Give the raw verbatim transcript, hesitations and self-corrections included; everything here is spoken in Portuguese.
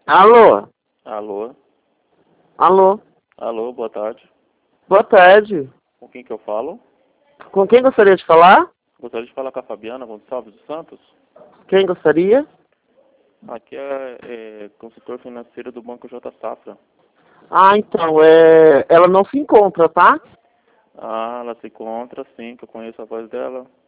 Alô? Alô? Alô? Alô, boa tarde. Boa tarde. Com quem que eu falo? Com quem gostaria de falar? Gostaria de falar com a Fabiana Gonçalves dos Santos. Quem gostaria? Aqui é, é consultor financeiro do Banco J Safra. Ah, então, é... ela não se encontra, tá? Ah, ela se encontra, sim, que eu conheço a voz dela.